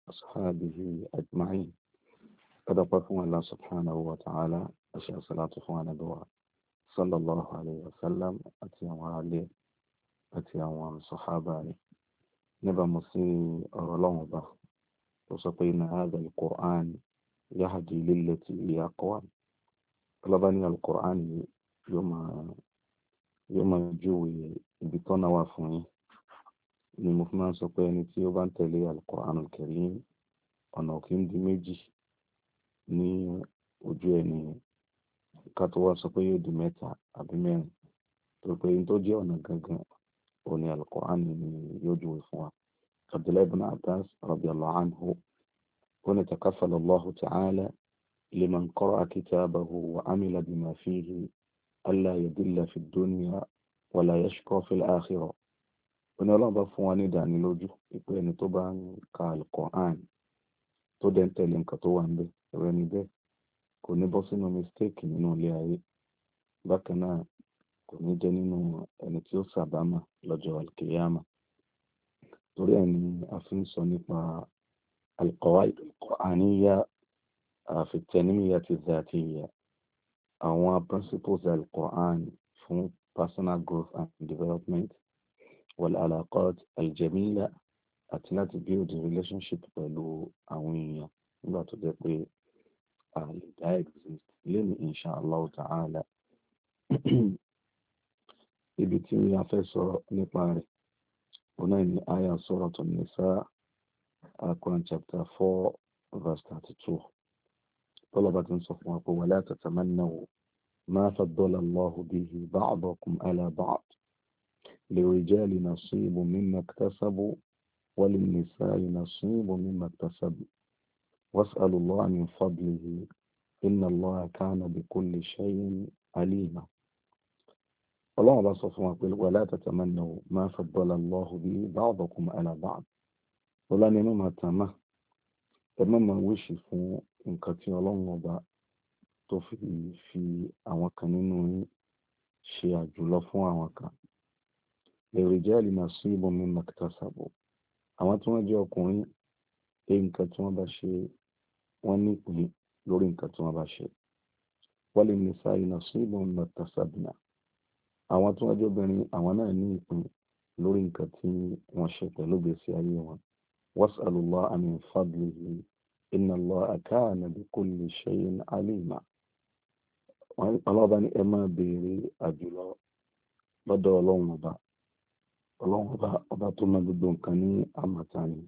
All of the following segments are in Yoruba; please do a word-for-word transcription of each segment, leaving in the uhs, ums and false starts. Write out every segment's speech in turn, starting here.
وأصحابه أجمعين. أدقكم الله سبحانه وتعالى أشياء صلاة فوانا دعاء صلى الله عليه وسلم أتيام عليه أتيام صحابه نبا مصير أرلون به وسطين هذا القرآن يهدي للتي هي أقوام. طلبني القرآن يوم يوم جوي بطن وافوني ni mo fi máa ń sọ pé ẹni tí ó bá ń tẹ̀lé Al-Qur'anul Karim ọ̀nà òkè ń di méjì ní ojú ẹni ká tó wá sọ pé yóò di mẹ́ta àbí mẹ́rin tó pé ní tó jẹ́ ọ̀nà gangan òní Al-Qur'an ni yóò júwe fún wa. Abdullahi ibn Abbas radiyallahu anhu ó ní takaffala Allahu ta'ala liman qara'a kitabahu wa amila bima fihi alla yadilla fi dunya wa la yashqa fi al-akhirah. Oní ọlọ́run bá fún wa ní ìdánilójú pé ẹni tó bá ń ka Al-Qur'an tó dẹ̀ ń tẹ̀lé nǹkan tó wà ń bẹ̀ ẹ̀rọ ẹni bẹ́ẹ̀ kò ní bọ́ sínú mistake nínú ilé ayé, bákan náà kò ní jẹ́ nínú ẹni tí ó sàbámà lọ́jọ́ al-qiyama. Torí ẹ̀ ni a fi ń sọ nípa al-qawaid al-Qur'aniyya fi at-tanmiyyah adh-dhatiyya, àwọn principles al-Qur'an fún personal growth and development wal-alaqat al-jamila àti láti build relationship pẹ̀lú àwọn èèyàn nígbà tó jẹ́ pé àlè dá exist lẹ́nu insha Allah ta'ala. Ibi tí a fẹ́ sọ̀rọ̀ nípa rẹ̀ ọ̀nà ní àyà Suratun Nisa, Quran chapter four verse thirty-two. Tọ́lọ́bà ti ń sọ fún wa pé wala tatamannaw ma faddala Allahu bihi ba'dakum ala ba'd. للرجال نصيب مما اكتسبوا وللنساء نصيب مما اكتسبوا واسألوا الله من فضله إن الله كان بكل شيء عليما. الله على صفوة ولا تتمنوا ما فضل الله به بعضكم على بعض. ولا نمما تما تمما وشي فún nǹkan tí Ọlọ́run ọba tó fi fi àwọn kan nínú yín ṣe àjùlọ fún àwọn kan. للرجال نصيب مما اكتسبوا. àwọn tí wọ́n jẹ́ ọkùnrin pé nǹkan tí wọ́n bá ṣe wọ́n ní ìpín lórí nǹkan tí wọ́n bá ṣe. وللنساء نصيب مما اكتسبنا. àwọn tí wọ́n jẹ́ obìnrin àwọn náà ní ìpín lórí nǹkan tí wọ́n ṣe pẹ̀lú ìgbésí ayé wọn. واسألوا الله من فضله إن الله كان بكل شيء عليما. ọlọ́ba ní ẹ máa béèrè àjùlọ lọ́dọ̀ Ọlọ́run ọba. Ọlọ́run ọba ọba tó mọ gbogbo nǹkan ní àmọ̀tá ni.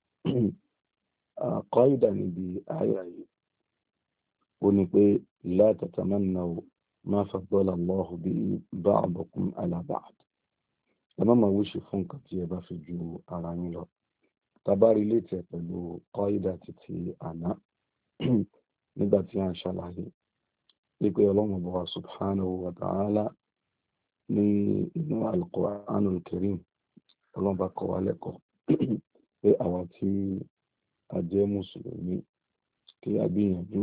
Qaida níbi àyà yìí ó ní pé la tatamannaw ma faddala Allahu bihi ba'dakum ala ba'd. ẹ má máa wíṣì fún nǹkan tí ẹ bá fi ju ara yín lọ. Tabari létí ẹ pẹ̀lú qaida títí àná nígbà tí a ń ṣàlàyé wípé Ọlọ́run ọba subhanahu wa ta'ala ní inú Al-Qur'anul Karim Ọlọ́run bá kọ́ wa lẹ́kọ̀ọ́ pé àwa tí a jẹ́ mùsùlùmí kí a gbìyànjú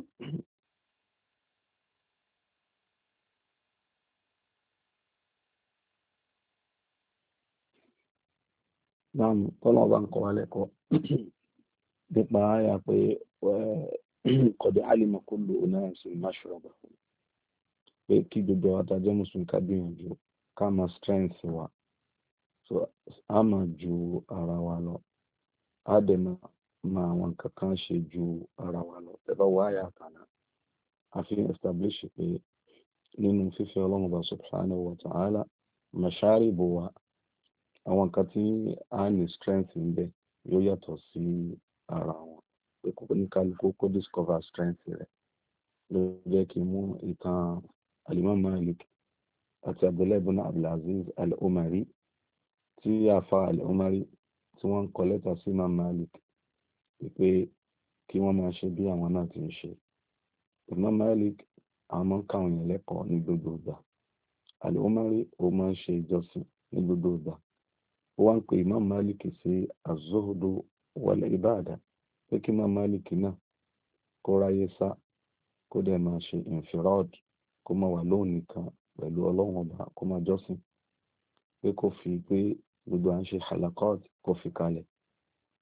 náà Ọlọ́run bá ń kọ́ wa lẹ́kọ̀ọ́ nípa àyà pé qad alima kullu unasin mashrabahum, pé kí gbogbo àwọn tá a jẹ́ mùsùlùmí ká gbìyànjú ká máa strength wa, so a máa ju ara wa lọ, a dẹ̀ máa àwọn nǹkan kan ṣe ju ara wa lọ. ẹ bá wọ àyà àtàná a fi establish pé nínú fífẹ́ Ọlọ́run bá subhanahu wa ta'ala masharibu wa àwọn nǹkan tí a ní strength ń bẹ yóò yàtọ̀ sí ara wọn, pé kò ní kálukú kó discover strength rẹ̀. ló jẹ́ kí n mú ìtàn Al-Imam Malik àti Abdullahi ibn Abdulaziz Al-Umari tí àfa Al-Umari tí wọ́n ń kọ lẹ́tà sí Imam Malik pé kí wọ́n máa ṣe bí àwọn náà ti ń ṣe. Imam Malik àwọn máa ń káwọn èèyàn lẹ́kọ̀ọ́ ní gbogbo ìgbà. Al-Umari ó máa ń ṣe ìjọsìn ní gbogbo ìgbà. ó wá ń pe Imam Malik sí az-zuhdu wal ibada, pé kí Imam Malik náà kó ráyé sá kó dẹ̀ máa ṣe infirad, kó máa wà lóhùn nìkan pẹ̀lú Ọlọ́run ọba, kó máa jọ́sìn, pé kó fi pé gbogbo à ń ṣe halakot kó fi kalẹ̀,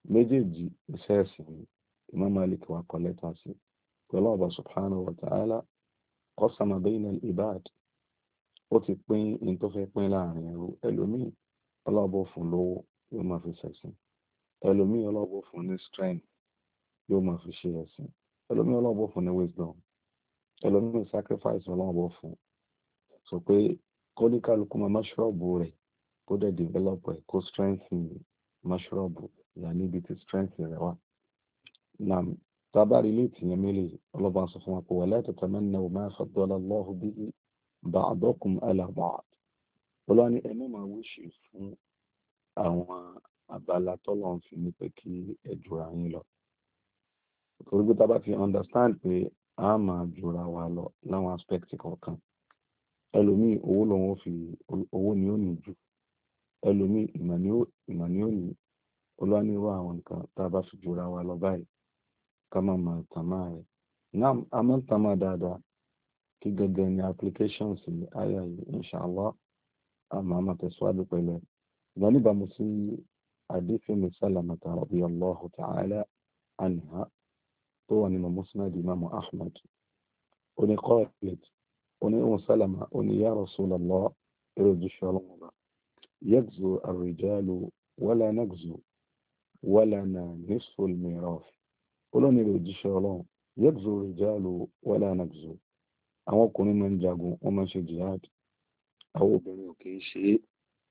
méjèèjì iṣẹ́ ẹ̀sìn ni Imam Malik wà kọ lẹ́tà sí pẹ̀lú ọba subhanahu wa ta'ala qasama bayna al-ibad ó ti pín in tó fẹ́ pín láàrin ẹrú ẹlòmíì ọlọ́bọ̀ fún lówó yóò máa fi ṣẹ̀sìn ẹlòmíì ọlọ́bọ̀ fún ní strength yóò máa fi ṣe ẹ̀sìn ẹlòmíì ọlọ́bọ̀ fún ní wisdom ẹlòmíì sacrifice ọlọ́bọ̀ fún sọ pé kóníkàlùkù máa máṣọ́ọ̀bù rẹ̀ kó dẹ̀ develop ẹ̀ kó strengthen máṣọ́ọ̀bù ìyá níbi tí strength rẹ̀ wà. Nam tábàrí ilé ìtìyẹn mélòó ọlọ́ba sọ fún wa pé wala tatamannaw ma faddala Allahu bihi ba'dakum ala ba'd ọlọ́wà ní ẹ̀mí máa wíṣì fún àwọn abala tọ́lọ̀ ń fi ní pé kí ẹ jura yín lọ. Torí pé tá bá ti understand pé a máa jura wa lọ láwọn aspect kọ̀ọ̀kan ẹlòmíì owó lòun ó fi owó ni ó ní jù ẹlòmíì ìmọ̀ ni ó ìmọ̀ ni ó ní ọlọ́wà ní irú àwọn nǹkan tá a bá fi jura wa lọ báyìí ká má máa tàn máa rẹ̀ náà a máa ń tàn máa dáadáa kí gẹ́gẹ́ ní applications ní àyà yìí inshallah àmọ́ àmọ́ tẹ̀síwájú pẹ̀lú ẹ̀ ìgbà níbàámu sí hadith Ummu Salamah radiyallahu ta'ala anha tó wà nínú Musnad Imam Ahmad oní qalat oní Ummu Salamah oní ya Rasulallah èrò jíṣẹ́ ọlọ́mọba yaghzu ar-rijalu wala naghzu wala na nisfu al-mirath olóní èrò jíṣẹ́ ọlọ́run yaghzu ar-rijalu wala naghzu àwọn ọkùnrin máa ń jagun wọ́n máa ń ṣe jihad àwọn obìnrin ò kì í ṣe é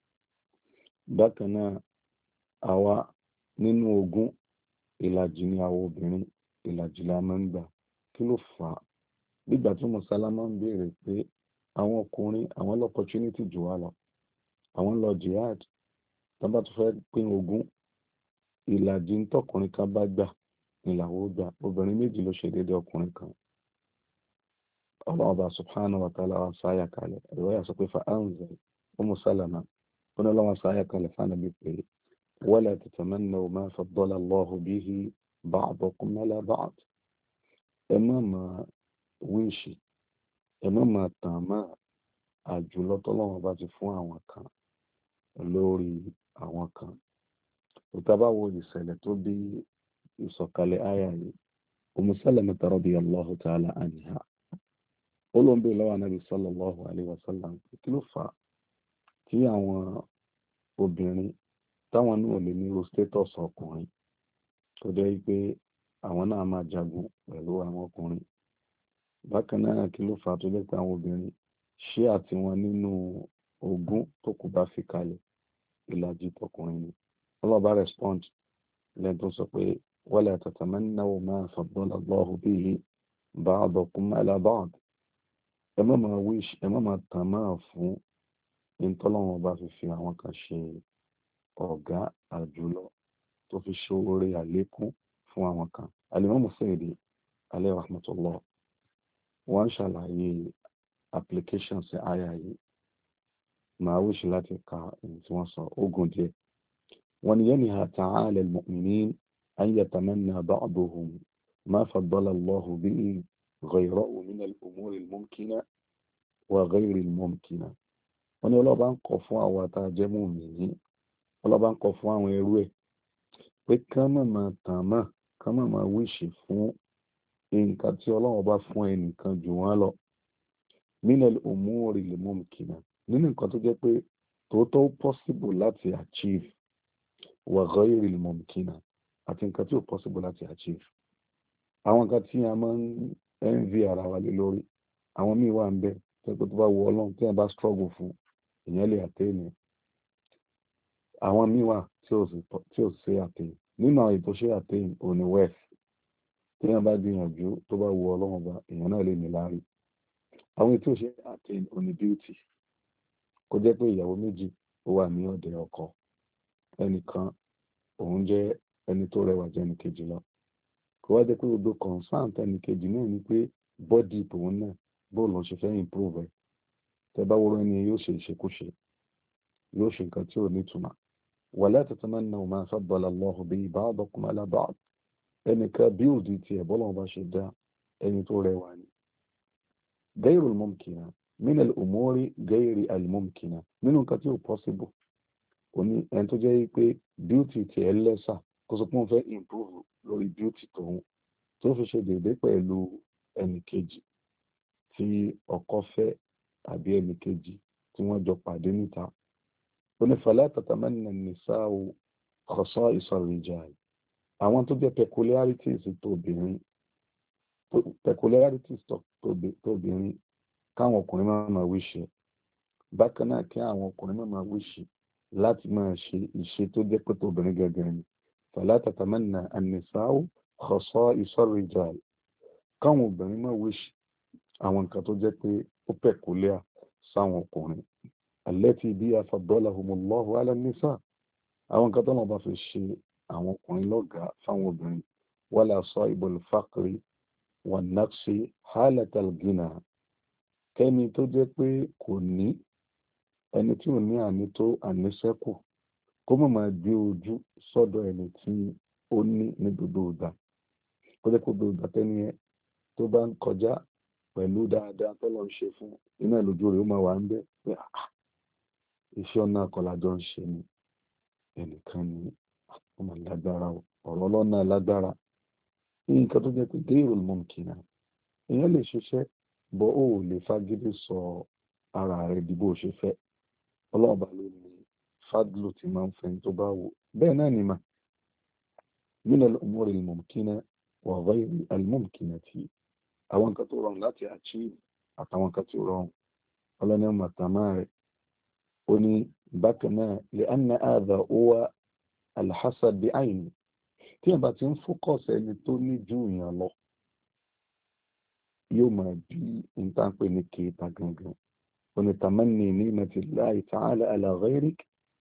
bákan náà àwa nínú ogún ìlàjì ni àwọn obìnrin ìlàjì la máa ń gbà kí ló fà á nígbà tí Ummu Salamah ń béèrè pé àwọn ọkùnrin àwọn l'opportunity jù wá lọ àwọn lọ jihad tó bá tún fẹ́ pín ogún ìlàjì ń tọkùnrin kan bá gbà ìlàwó gbà obìnrin méjì ló ṣe déédéé ọkùnrin kan Allah subhanahu wa ta'ala wa sáyà kalẹ̀ riwaya sọ pé fa anzal Ummu Salamah wọn lọ́wọ́ sáyà kalẹ̀ fánà bí pé wala tatamannaw ma faddala Allahu bihi ba'dakum ala ba'd ẹ má máa wíṣì ẹ má máa tàn máa àjùlọ tọ́lọ́wọ́n bá ti fún àwọn kan lórí àwọn kan òtàbá wo ìṣẹ̀lẹ̀ tó bí ìsọ̀kalẹ̀ àyà yìí Ummu Salamah radiyallahu ta'ala anha olóńgbé lọ́wọ́ anábì sallallahu alayhi wa sallam kí ló fà á tí àwọn obìnrin táwọn náà lè ní status ọkùnrin tó jẹ́ pé àwọn náà máa jagun pẹ̀lú àwọn ọkùnrin bákan náà kí ló fà á tó jẹ́ pé àwọn obìnrin ṣé àti wọn nínú ogún tó kù bá fi kalẹ̀ ìlàjì tọkùnrin ni ọlọ́ba respond lẹ́yìn tó sọ pé wala tatamannaw ma faddala Allahu bihi ba'dakum ala ba'd ẹ má máa wish ẹ má máa tàn máa fún ìtọ́lọ́wọ́n bá fi fi àwọn kan ṣe ọ̀gá àjùlọ tó fi ṣe oore àlékún fún àwọn kan Al-Imam Sa'di alayhi rahmatullah wọ́n ṣàlàyé applications àyà yìí máa wish láti ka èyí tí wọ́n sọ ogun díẹ̀ wọ́n ní yanha ta'ala al-mu'minin an yatamanna ba'duhum ma faddala Allahu bihi ghayrahu min al-umuri al-mumkina wa ghayri al-mumkina wọ́n ní ọlọ́ba ń kọ̀ fún àwọn àtàjẹ́ mùmínì ọlọ́ba ń kọ̀ fún àwọn ẹrú ẹ̀ pé ká má máa tàn máa ká má máa wíṣì fún nǹkan tí ọlọ́run bá fún ẹnìkan jù wọ́n lọ min al-umuri al-mumkina nínú nǹkan tó jẹ́ pé tòótọ́ possible láti achieve wa ghayri al-mumkina àti nǹkan tí ò possible láti achieve àwọn nǹkan tí a máa ń envy ara wa lé lórí àwọn míì wà ń bẹ tẹ́kọ̀ tó bá wọ ọlọ́run tí wọ́n bá struggle fún ìyẹn lè àtẹ́yìn àwọn míì wà tí ò ṣe àtẹ́yìn nínú àwọn ètò ṣe àtẹ́yìn òní west tí wọ́n bá gbìyànjú tó bá wọ ọlọ́run bá èèyàn náà lè ní láárí àwọn ètò ṣe àtẹ́yìn òní beauty kó jẹ́ pé ìyàwó méjì ó wà ní ọ̀dẹ̀ ọkọ ẹnìkan òun jẹ́ ẹni tó rẹwà jẹ́ ẹnì kejì lọ kó wá jẹ́ pé gbogbo concern tẹnì kejì náà ni pé bọ́dì tòun náà bóòlù ṣe fẹ́ improve ẹ̀ tẹ́ bá wọ́rọ́ ẹni yóò ṣe ìṣekúṣe yóò ṣe nǹkan tí ò ní túmọ̀ wala tatamannaw ma faddala Allahu bihi ba'dakum ala ba'd ẹnìkan bíòdì tiẹ̀ bọ́lá wọn bá ṣe dá ẹni tó rẹwà ni ghayru al-mumkina min al-umuri ghayri al-mumkina nínú nǹkan tí ò possible òní ẹni tó jẹ́ pé bíòtì tiẹ̀ lẹ́sà kó sọ pé wọ́n fẹ́ improve lórí beauty tòun tó fi ṣe déédé pẹ̀lú ẹnì kejì tí ọkọ fẹ́ àbí ẹnì kejì tí wọ́n jọ pàdé níta. ó ní fala tatamanna an-nisa'u khasa'is ar-rijal, àwọn tó jẹ́ peculiarities tó obìnrin peculiarities tó obìnrin káwọn ọkùnrin máa máa wíṣẹ́, bákan náà kí àwọn ọkùnrin máa máa wíṣẹ́ láti máa ṣe ìṣe tó jẹ́ pé tó obìnrin gẹ́gẹ́ ni. fala tatamanna an-nisa'u khasa'is ar-rijal, káwọn obìnrin máa wíṣẹ́ àwọn nǹkan tó jẹ́ pé ó peculiar sáwọn ọkùnrin. allati biha faddalahumullahu ala an-nisa', àwọn nǹkan tó náà bá fi ṣe àwọn ọkùnrin lọ́gàá fáwọn obìnrin. wala sa'ibul faqri wan naqsi halatal ghina, kẹ́ni tó jẹ́ pé kò ní, ẹni tí ò ní àní tó àníṣẹ́kù kó má máa gbé ojú sọ́dọ̀ ẹni tí ó ní ní gbogbo ìgbà. kó jẹ́ kó gbogbo ìgbà tẹ́ni yẹn tó bá ń kọjá pẹ̀lú dáadáa tó lọ ń ṣe fún iná ìlójú rẹ̀ ó máa wà ń bẹ́ pé iṣẹ́ ọ̀nà àkọlájọ́ ń ṣe ni ẹnìkan ni ọmọ lágbára ọ̀rọ̀ ọlọ́nà lágbára. nǹkan tó jẹ́ pé gairul mumkina, èèyàn lè ṣiṣẹ́ bọ́ ó lè fagídí sọ ara rẹ̀ di bó ṣe fẹ́. ọlọ́ọ̀bá ló ní fadlu ti máa ń fẹ́ tó bá wò. bẹ́ẹ̀ náà ni mà min al-umuri al-mumkina wa ghayri al-mumkinati, àwọn nǹkan tó rọrùn láti achieve àtàwọn nǹkan tó rọrùn ọlọ́ni màtàmá rẹ̀. ó ní bákan náà li'anna hadha huwa al-hasad bi'ayni, tí a bá ti ń fókọ̀sì ẹni tó ní ju èèyàn lọ yóò máa bí nǹkan pè ní kéta gangan. ó ní tamanni ni'matillahi ta'ala ala ghayrik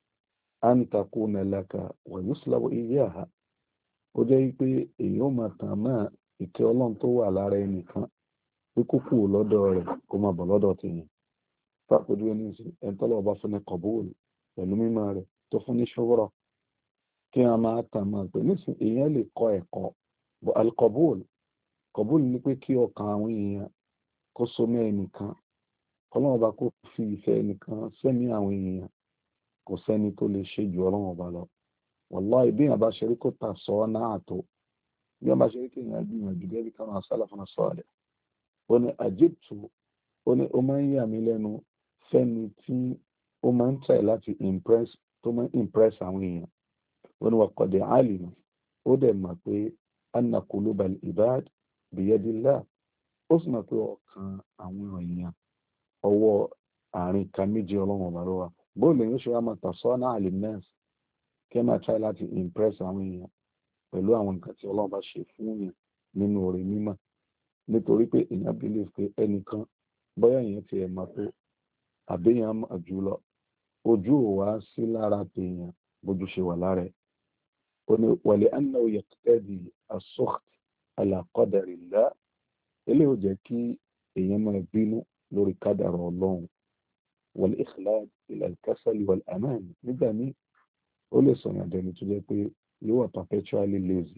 an takuna laka wa yuslabu iyyaha, ó jẹ́ pé èèyàn máa tàn máa ìkẹ́ ọlọ́run tó wà lára ẹnìkan pé kó kú lọ́dọ̀ rẹ̀ kó máa bọ̀ lọ́dọ̀ tèèyàn. fàpọ̀jù ẹni sí ẹni tọ́lọ̀ ọba fún ní kọ̀bóòlù pẹ̀lú mímọ́ rẹ̀ tó fún ní ṣọ́wọ́rọ̀ kí a máa tàn máa pè nísìn èèyàn lè kọ́ ẹ̀kọ́ bọ̀ alkọ̀bóòlù kọ̀bóòlù ní pé kí ọkàn àwọn èèyàn kó so mẹ́ ẹnìkan, ọlọ́run ọba kó fi ìfẹ́ ẹnìkan sẹ́mi àwọn èèyàn, kò sẹ́ni tó lè ṣe jù ọlọ́run ọba lọ. wàláhì bí èèyàn bá ṣe rí kó tà sọ ọ́ náà tó, bí wọ́n bá ṣe rí kí èèyàn gbìyànjú gẹ́gẹ́ bí káwọn asálàfún sọ́ọ̀lẹ̀. ó ní àjẹtù, ó ní ó máa ń yà mí lẹ́nu fẹ́ni tí ó máa ń tẹ̀ láti impress tó máa ń impress àwọn èèyàn. ó ní waqad alima, ó dẹ̀ mọ̀ pé anna qulubal ibad biyadillah, ó sì mọ̀ pé ọkàn àwọn èèyàn ọwọ́ àárín ka méjì ọlọ́run ọba ló wà. bóòlù yóò ṣe wá máa tasọ́nà al-nas, kí ẹ máa try láti impress àwọn èèyàn pẹ̀lú àwọn nǹkan tí ọlọ́run bá ṣe fún yàn nínú oore mímọ́, nítorí pé èèyàn believe pé ẹnìkan bóyá èèyàn ti ẹ̀ máa tó àbẹ́yàn mọ̀ jù lọ, ojú ò wá sí lára tèèyàn bójú ṣe wà lára ẹ̀. ó ní wa li'annahu yaqtadi as-sukht ala qadarillah, eléyìí ó jẹ́ kí èèyàn máa bínú lórí kádàrá ọlọ́run. wal ikhlad ila al-kasal wal aman, nígbà míì ó lè sọ̀yàn dẹni tó jẹ́ pé yóò wà perpetually lazy,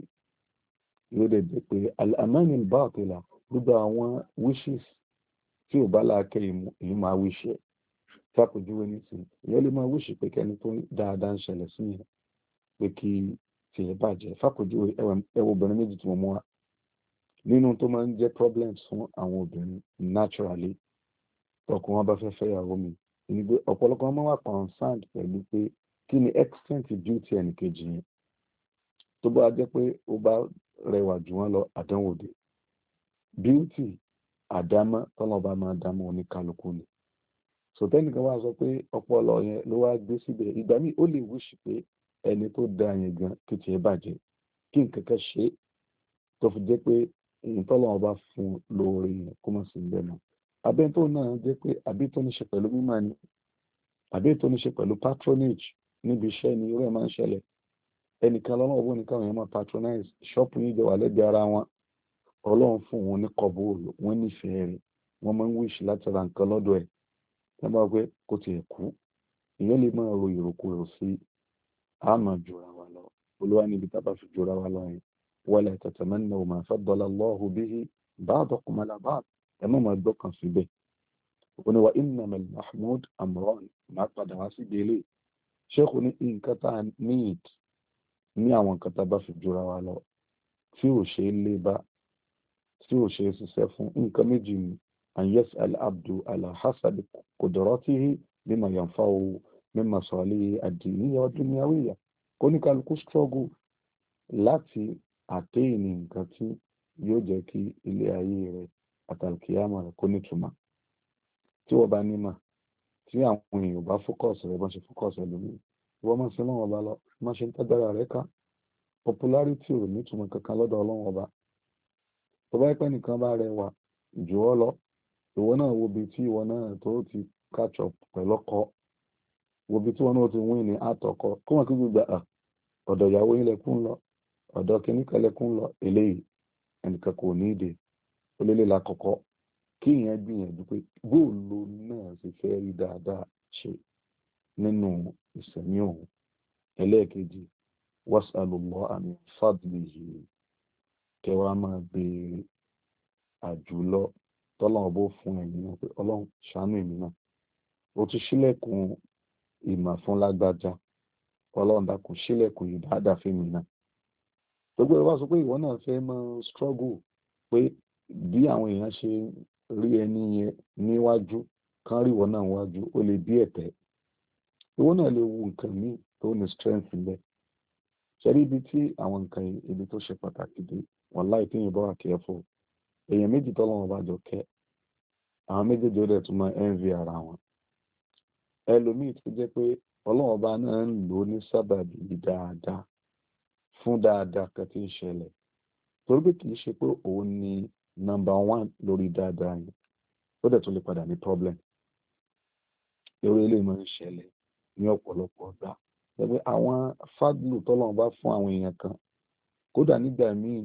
yóò dẹ̀ jẹ́ pé al-aman al-batila, gbogbo àwọn wishes tí ò bá láàkẹ́ ìmú èyí máa wíṣẹ́. fàpèjúwe nísìn èèyàn lè máa wíṣì pé kẹ́ni tó dáadáa ń ṣẹlẹ̀ sí yẹn pé kí tiẹ̀ bàjẹ́. fàpèjúwe ẹwọ obìnrin méjì tí mo mú wa nínú tó máa ń jẹ́ problems fún àwọn obìnrin naturally tọkùn wọn bá fẹ́ fẹ́ ìyàwó mi, ìní pé ọ̀pọ̀lọpọ̀ wọn máa wà concerned pẹ̀lú pé kí ni extent beauty ẹnìkejì yẹn. tó bá jẹ́ pé ó bá rẹwà jù wọ́n lọ àdánwò dé. beauty àdámọ́ tọ́lọ́ bá máa dámọ́ oníkálukú ni. sọtẹ́nìkan wá sọ pé ọpọlọ yẹn ló wá gbé síbẹ̀, ìgbà míì ó lè wíṣì pé ẹni tó da yẹn gan kí tiẹ̀ bàjẹ́, kí nǹkan kan ṣe é tó fi jẹ́ pé èyí tọ́lọ́ bá fún lóore yẹn kó má sí bẹ́ẹ̀ náà. abẹ́ tó náà jẹ́ pé àbí tó ní ṣe pẹ̀lú mímọ́ ni, àbí tó ní ṣe pẹ̀lú patronage níbi iṣẹ́ ni irú ẹ̀ máa ń ṣẹlẹ̀. ẹnìkan lọ́nà òwò nìkan yẹn máa patronize ṣọ́ọ̀pù yìí jọ wà lẹ́gbẹ̀ẹ́ ara wọn, ọlọ́run fún wọn ní kọ̀bóòlù, wọ́n nífẹ̀ẹ́ rẹ̀, wọ́n máa ń wíṣì láti ra nǹkan lọ́dọ̀ ẹ̀. ẹ máa gbé kó tiẹ̀ kú, ìyẹn lè máa ro ìròkúrò sí àmọ́ jura wa lọ. olúwa níbi tá a bá fi jura wa lọ yẹn wala tatamannaw ma faddala Allahu bihi ba'dakum ala ba'd, ẹ má máa gbọ́kàn síbẹ̀. ó ní wa innamal mahmud amran, máa padà wá sí délé. ṣéèkù ní nǹkan tá a need ní àwọn nǹkan tá a bá fi jura wa lọ tí ò ṣe é lé bá tí ò ṣe é ṣiṣẹ́ fún nǹkan méjì ni an yas'al abdu ala hasabi qudratihi bima yanfa'u min masalihi ad-diniyya wa dunyawiyya kó ní kálukú struggle láti àtẹ́yìn nǹkan tí yóò jẹ́ kí ilé ayé rẹ̀ àtàlùkìyàmọ̀ rẹ̀ kó nítumọ̀ tí wọ́n bá nímọ̀ tí àwọn èèyàn bá fókọ̀sì rẹ̀ bọ́n ṣe fókọ̀sì ẹlòmíì wọ́n máa ń sin lọ́wọ́ ọba lọ máa ṣe ń tágbára rẹ̀ ká popularity ò nítumọ̀ kankan lọ́dọ̀ ọlọ́wọ́ ọba tó bá pẹ́ nìkan bá rẹwà jù ọ́ lọ ìwọ náà wo ibi tí ìwọ náà tó ti catch up pẹ̀lú ọkọ wo ibi tí ìwọ náà ti win ní àtọkọ kó wọn kí gbogbo ọ̀dọ̀ ìyàwó yín lẹ́kún lọ ọ̀dọ̀ kìnnìkan lẹ́kún lọ eléyìí ẹnìkan kò ní ìdè ó lélẹ̀ lákọ̀ọ́kọ́ kí ìyẹn gbìyànjú pé góòlù náà sì fẹ́ rí dáadáa ṣe nínú ìsẹ̀mí òun ẹlẹ́ẹ̀kejì was'alullaha min fadlihi kẹwàá máa béèrè àjùlọ tọ́lọ́run bó fún ẹ̀mí náà pé ọlọ́run ṣàánú èmi náà ó ti ṣílẹ̀kùn ìmọ̀ fún lágbájá ọlọ́run dákun ṣílẹ̀kùn ìdáadáa fẹ́mi náà gbogbo ẹ̀ wá sọ pé ìwọ náà fẹ́ máa struggle pé bí àwọn èèyàn ṣe rí ẹni yẹn níwájú kán rí ìwọ náà wájú ó lè bí ẹ̀tẹ́ ìwọ náà lè wo nǹkan míì tó ní strength ńlẹ̀ ṣẹ́rí ibi tí àwọn nǹkan ibi tó ṣe pàtàkì dé wàláhì tí yìí bá wà careful èèyàn méjì tọ́lọ́run bá jọ kẹ́ àwọn méjèèjì ó dẹ̀ tún máa envy ara wọn ẹlòmíì tó jẹ́ pé ọlọ́run bá náà ń lò ó ní sábàbí dáadáa fún dáadáa kan tí ń ṣẹlẹ̀ torí pé kì í ṣe pé òun ni number one lórí dáadáa yẹn ó dẹ̀ tún lè padà ní problem eré ilé máa ń ṣẹlẹ̀ ní ọ̀pọ̀lọpọ̀ ọgbà ẹgbẹ́ àwọn fádùlù tọ́lọ́run bá fún àwọn èèyàn kan kódà nígbà míì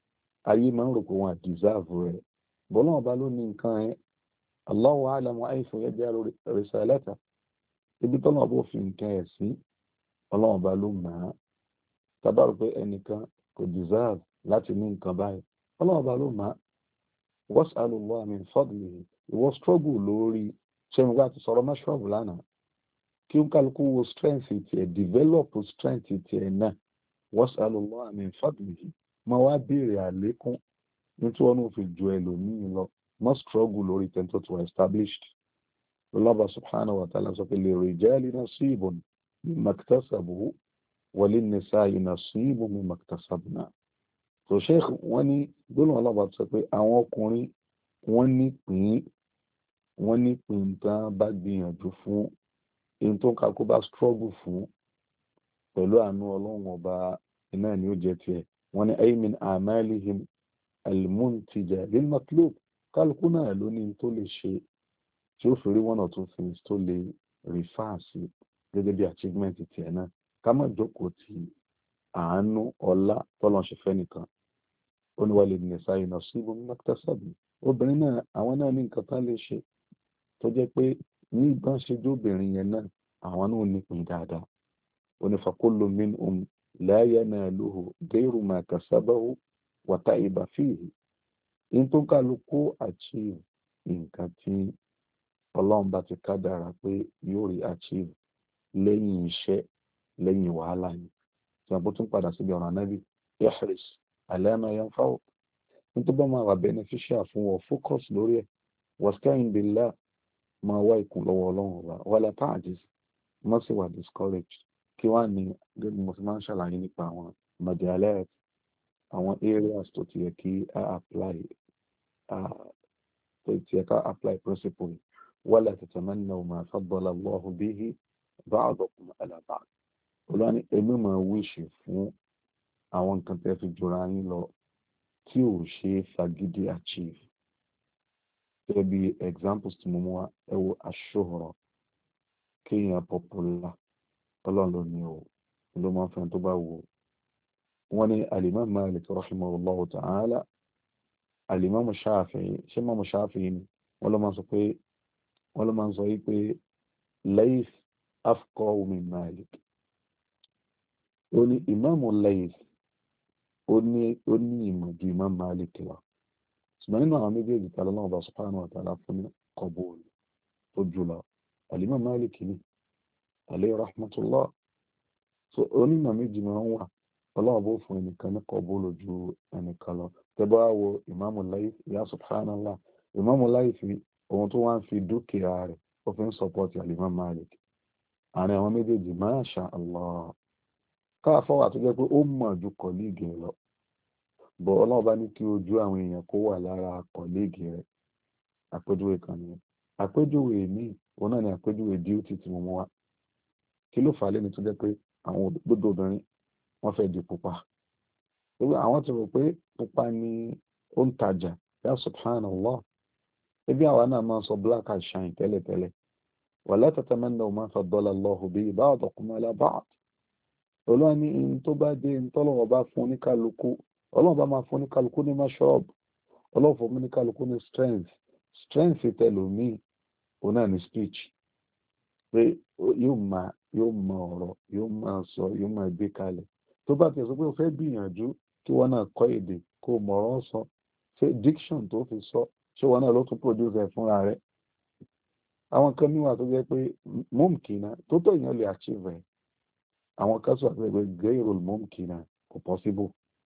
ayé máa ń rò pé wọn à deserve rẹ̀ bọ́lọ́run bá ló ní nǹkan yẹn Allahu a'lamu haythu yaj'alu risalata ibi tọ́lọ́run bó fi nǹkan ẹ̀ sí ọlọ́run bá ló mọ̀ á tábà rò pé ẹnìkan kò deserve láti ní nǹkan báyìí ọlọ́run bá ló mọ̀ á was'alullaha min fadlihi ìwọ struggle lórí ṣé mo gbà ti sọ̀rọ̀ má struggle lánàá kí ó kálukú wo strength tiẹ̀ develop strength tiẹ̀ náà was'alullaha min fadlihi máa wá béèrè àlékún nítorí wọn ò fi ju ẹlòmíì lọ má struggle lórí tẹ́ntọ́ tó established lọ́lọ́ba subhanahu wa ta'ala sọ pé lirijali nasibun mimma iktasabu wa linnisa'i nasibun mimma iktasabna tó sheikh wọ́n ní gbólóhùn ọlọ́ba sọ pé àwọn ọkùnrin wọ́n ní pín wọ́n ní pín tán bá gbìyànjú fún èyí tó ń kakó bá struggle fún pẹ̀lú àánú ọlọ́run ọba iná ni ó jẹ tiẹ̀ wọ́n ní ay min a'malihim al-muntija lil-matlub kálukú náà ló ní tó lè ṣe tí ó fi rí one or two things tó lè refer sí gẹ́gẹ́ bí achievement tiẹ̀ náà ká má jókòó ti àánú ọlá tọ́lọ́n ṣe fẹ́ nìkan ó ní wal nisa'i nasibun mimma iktasabna obìnrin náà àwọn náà ní nǹkan tán lè ṣe tó jẹ́ pé ní ìbọn ṣe jóbìnrin yẹn náà àwọn náà nípìn dáadáa ó ní fa kullu minhum la yanaluhu ghayru ma kasabahu wa ta'iba fihi in tó kálukú achieve nǹkan tí ọlọ́run bá ti kádàrá pé yóò rí achieve lẹ́yìn iṣẹ́ lẹ́yìn wàhálà yìí tí wọ́n tún padà síbi ọ̀rọ̀ anábì ihris ala ma yanfa'uk nítorí bá máa wà beneficial fún wọn focus lórí ẹ̀ wasta'in billah máa wá ìkùn lọ́wọ́ ọlọ́run ọba wala ta'jiz má sì wà discouraged kí wàá ní gẹ́gẹ́ mo ti máa ń ṣàlàyé nípa àwọn madialet àwọn areas tó ti yẹ kí a apply tó ti yẹ ká apply principle wala tatamannaw ma faddala Allahu bihi ba'dakum ala ba'd olùwàní èmi máa wíṣì fún àwọn nǹkan tẹ́ fi jọra yín lọ tí ò ṣe é fagídí achieve gẹ́gẹ́ bí examples tí mo mú wa ẹ wo aṣọ́rọ̀ kéèyàn popular ọlọ́run ló ní o ló máa ń fẹ́ tó bá wò wọ́n ní al-Imam Malik rahimahullahu ta'ala al-Imam Shafi'i ṣé Imam Shafi'i ni wọ́n ló máa ń sọ pé wọ́n ló máa ń sọ yí pé Layth afqahu min Malik ó ní Imam Layth ó ní ó ní ìmọ̀ ju Imam Malik lọ ṣùgbọ́n nínú àwọn méjèèjì tààlà náà bá subhanahu wa ta'ala fún ní qabul tó jùlọ al-Imam Malik ni alayhi rahmatullah so onímọ̀ méjì máa ń wà ọlọ́run bó fún ẹnìkan ní kọ̀bólù ju ẹnìkan lọ. tẹ́ bá wo ìmáàmù Layth, ya subhanallah, ìmáàmù Layth fi ohun tó wá ń fi dúkìá rẹ̀ ó fi ń sọpọ́tì al-Imam Malik. àárín àwọn méjèèjì masha Allah, káàfọ́ wà tó jẹ́ pé ó mọ̀ ju kọ̀líìgì rẹ̀ lọ, bọ̀ ọlọ́run bá ní kí ojú àwọn èèyàn kó wà lára kọ̀líìgì rẹ̀. àpèjúwe kan nìyẹn. àpèjúwe míì òun náà ni àpèjúwe díútì tí mo mú wá. kí ló fà á lẹ́ni tó jẹ́ pé àwọn gbogbo obìnrin wọ́n fẹ́ di pupa. àwọn ti rò pé pupa ni ó ń tajà. ya subhanallah, ebi àwa náà máa ń sọ black and shine tẹ́lẹ̀tẹ́lẹ̀. wala tatamannaw ma faddala Allahu bihi ba'dakum ala ba'd. olúwa ní in tó bá dé ntọ́lọ́wọ́ bá fún oníkálukú, ọlọ́run bá máa fún oníkálukú ní mashrab, ọlọ́run fún oníkálukú ní strength. strength tẹlòmíì òun náà ní speech, pé yóò máa yóò mọ ọ̀rọ̀ yóò máa sọ yóò máa gbé kalẹ̀. tó bá ti sọ pé o fẹ́ gbìyànjú kí wọ́n náà kọ́ èdè kó mọ̀ ọ̀rọ̀ sọ, ṣé diction tó fi sọ ṣé wọ́n náà ló tún produce ẹ̀ fúnra rẹ̀. àwọn kan níwà tó jẹ́ pé mumkina tó tó èèyàn lè achieve ẹ̀, àwọn kan sọ pé gairul mumkina kò possible.